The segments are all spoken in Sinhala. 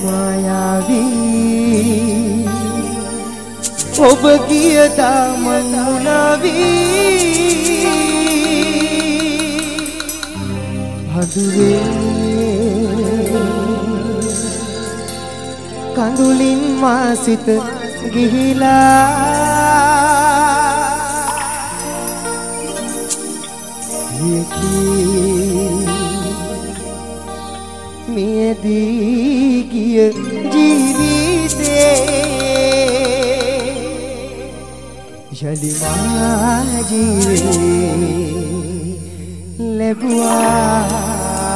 मायावी ඔබ ගියදා මං උනාවි හදුවේ කඳුලින් මා සිත ගිහිලා මියදී ගිය ජීවිතේ යලි මා ජීවේ ලැබුවා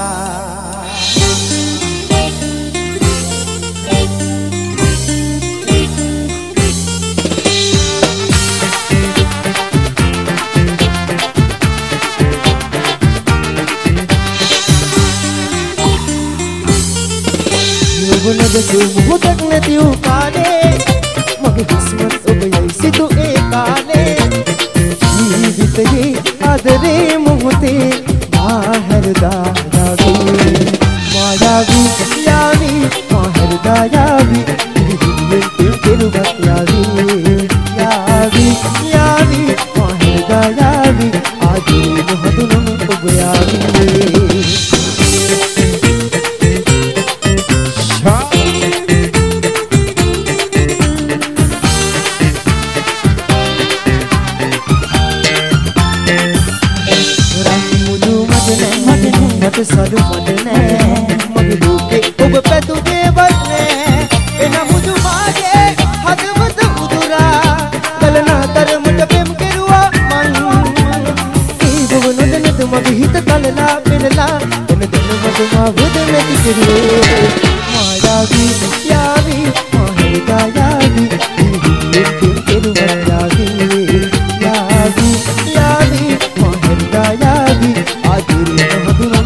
ඔබනදසු මොහොතක් නැති වූ කාලේ මගේ කිස්මත් ඔබ යයි සිතු ඒ කාලේ ජීවිතයේ ආදරේ මොහොතේ මාහැරදා යාවි මායාවි යාවි මාහැරදා යාවි දිවියෙන් කෙරුවත් යාවි යාවි යාවි මාහැරදා යාවි ආදරේ මොහොතනම් ඔබ යාවි සරු මඩනේ මගේ දුකේ ඔබ පැතුමේවත් නෑ එන මුදු මාගේ හදවත උදුරා කලනා තරමට පෙම් කෙරුවා මං ඒ බව නොදැනද මගේ හිත කලලා පෙරලා එන දෙනවද මා වෙද නැති කෙරුවේ මායාවි යාවි මාහෙදා යාවි දිවියෙන් කෙරුවා යාවි යාවි යාවි මාහෙදා යාවි ආදිරේ මහදුනම්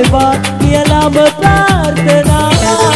වේවා කියලාම ප්‍රාර්ථනා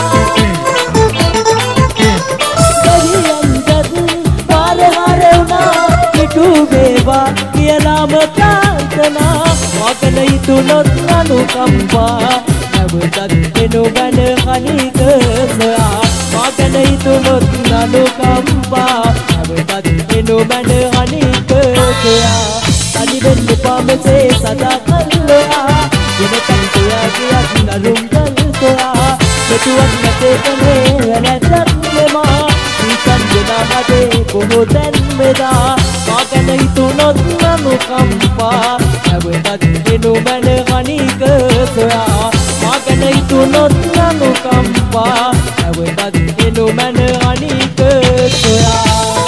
වේවා කියලාම ප්‍රාර්ථනා මගන හිතුනොත් අනුකම්පා නැවතත් එනු බැන කණික සොයා මගන හිතුනොත් අනුකම්පා නැවතත් එනු බැන කණික සොයා තනි වෙන්න පාමසේ සදා කල්ලොයා දිනකම් සොයා ගියත් නරුම් කල් සොයා මෙතුවක් නැතේ කනේ වැලැටක් මෙමා සීකන් දෙනා හදේ බොහෝ තැන් මෙදා මගන හිතුනොත් අනුකම්පා නැවතත් එනු බැන කණික සොයා මගන හිතුනොත් අනුකම්පා නැවතත් එනු බැන කණික සොයා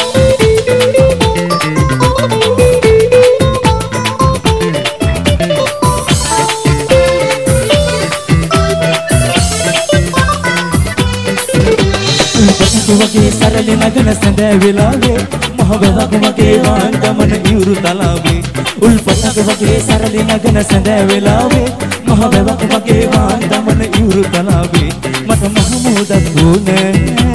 වගේ සරල නගන සඳ වෙලාවේ මහ වැවක් වගේ වාන්දමන ඉවුරු තලාවේ උල්පතක වගේ සරල නගන සඳ වෙලාවේ මහ වැවක් වගේ වාන්දමන ඉවුරු තලාවේ මට මහ මොහොතක් ඕනේ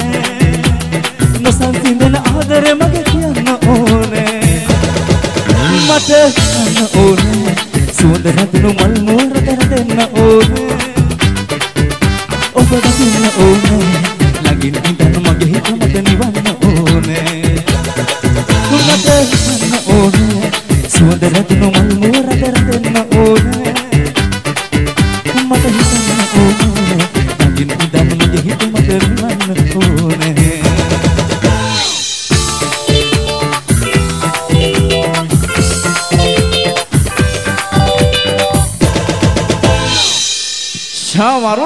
නොසන්සිඳන ආදරේ මගේ කියන්න ඕනේ මට කියන්න ඕනේ සුවඳ රැඳුණු මල් මෝර කර දෙන්න ඕනේ ඔබ දකින්න ඕනේ ළඟින් ඉඳන් මගේ හිත මත නිවන්න ඕනේ මට හිතන්න ඕනේ සුවඳ රැඳුණු මල් මෝර කර දෙන්න ඕනේ මට හිතන්න ඕනේ ළඟින් ඉඳන් මගේ හිත මත නිවන්න ඕනේ ශාවර